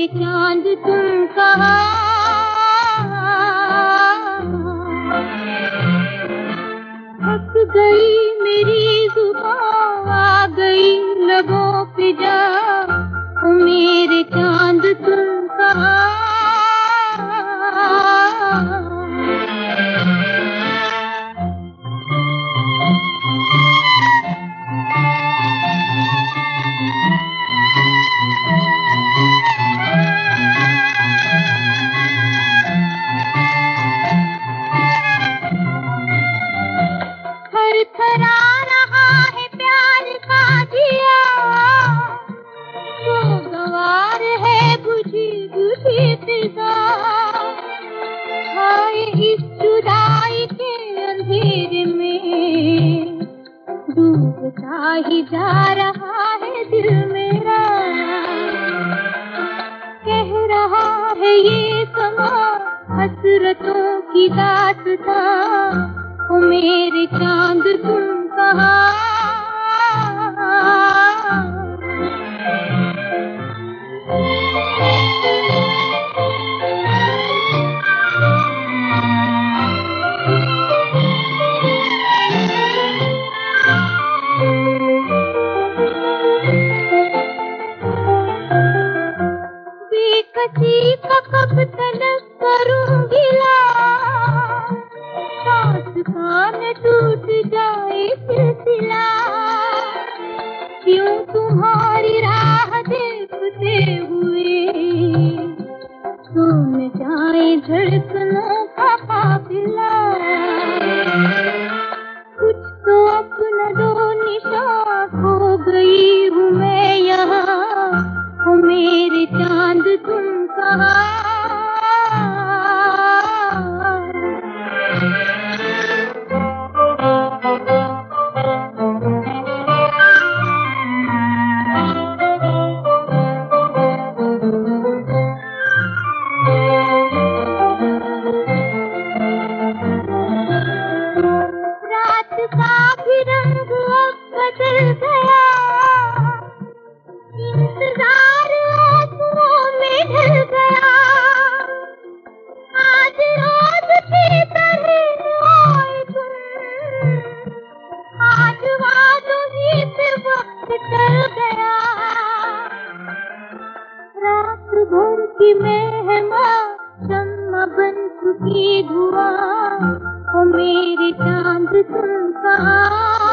मेरे चांद तुम कहाँ? थक गई मेरी जुबान, आ गई लबों पे जा, ओ मेरे चांद तुम कहाँ? थरथरा रहा है प्यार का दिया, खुशगवार है बुझी बुझी फिजा। हाय इस जुदाई के अंधेरे में डूबता ही जा रहा है दिल मेरा। कह रहा है ये समा हसरतों की दास्तां, ओ मेरे चांद तुम कहाँ? बेकसी का कब तलक करूंगी लाज, सांस कान टूट जाए सिलसिला। क्यों तुम्हारी राह देखते हुए सुन जाए धड़कनों का काफिला। कुछ तो अपना दो निशान, खो गई हूँ मैं यहाँ, ओ मेरे चांद तुम कहाँ? रात का भी रंग अब बदल गया, इंतजार आंसुओं में ढल गया। आज रोज की तरह आए तुम, आज वादों ही पे वक्त टल गया। रात भर की मेहमान शम्मा बन चुकी धुआं, ओ मेरे चांद तुम कहाँ?